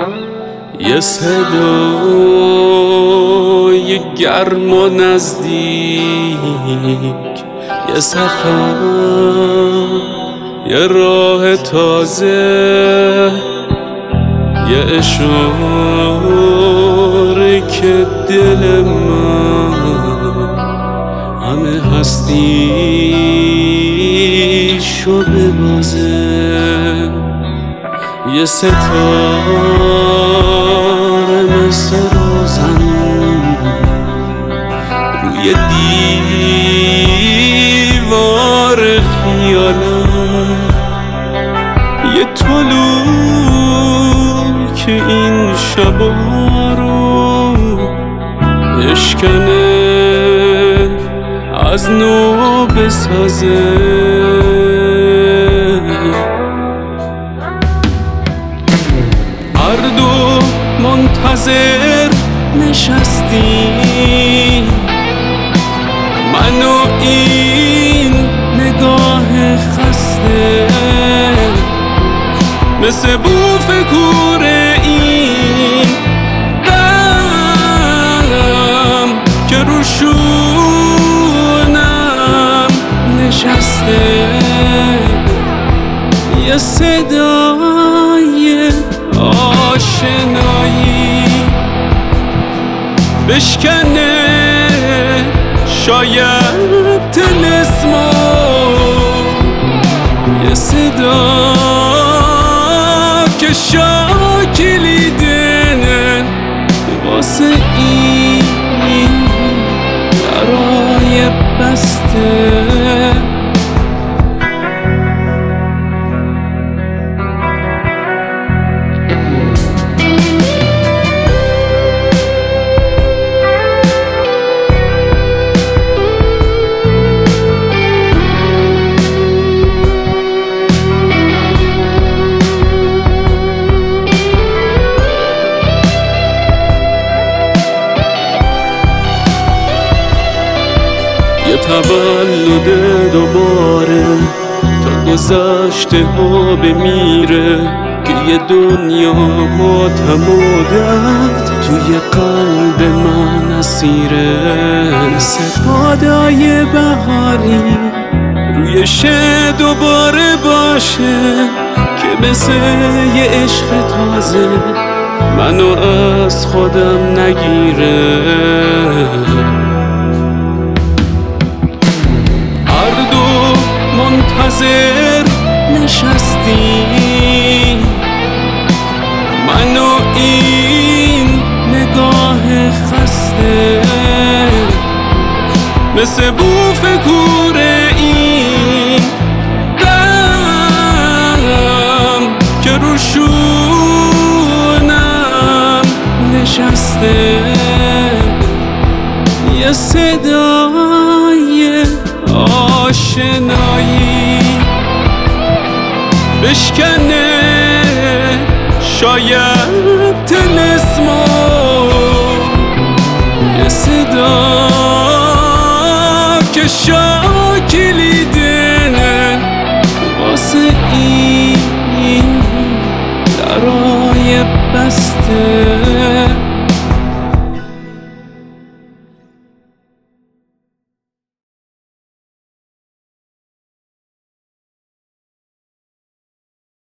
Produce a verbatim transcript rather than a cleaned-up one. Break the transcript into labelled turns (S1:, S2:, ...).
S1: یه صدای گرم و نزدیک، یه سفر، یه راه تازه، یه اشاره که دل من همه هستیشو ببازه. یه ستاره مثل روزن روی دیوار خیالم، یه طلوع که این شبا رو بشکنه، از نو بسازه. هر دو منتظر نشستیم، من و این نگاه خسته، مثل بوف کوره این دم که رو شونم نشسته. یه صدای آشنایی بشکنه شاید تلسمو، یه صدا که شاکلیده واسه این برای بسته. یه تولد دوباره تا گذشته ها بمیره، که یه دنیا ماتم و درد توی قلب من اسیره. سپادای بهاری روی شه دوباره باشه، که مثل یه عشق تازه منو از خودم نگیره. منتظر نشستیم، من و این نگاه خسته، مثل بوف کوره این دم که رو شونم نشسته. یه صدای آشنایی بشکنه شاید تلسمو، یه صدا که شاکلیده واسه این درای بسته.